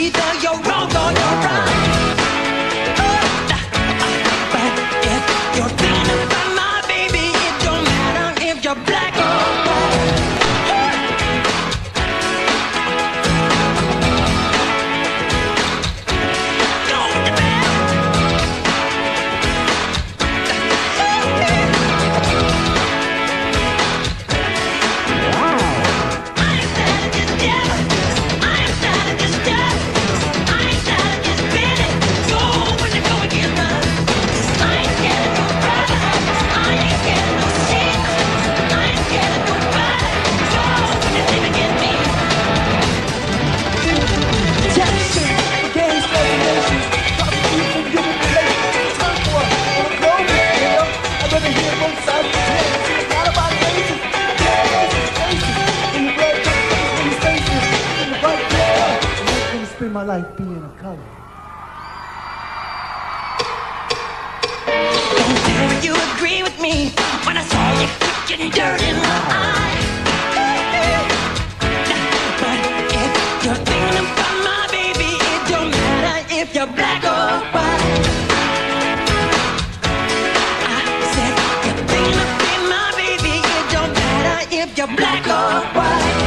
either you're wrong or you're right. But if you're thinking about my baby, it don't matter if you're black or white. My life being a color. Don't tell me you agree with me when I saw you kicking dirt in my eye. But if you're thinking about my baby, it don't matter if you're black or white. I said you're thinking about my baby, it don't matter if you're black or white.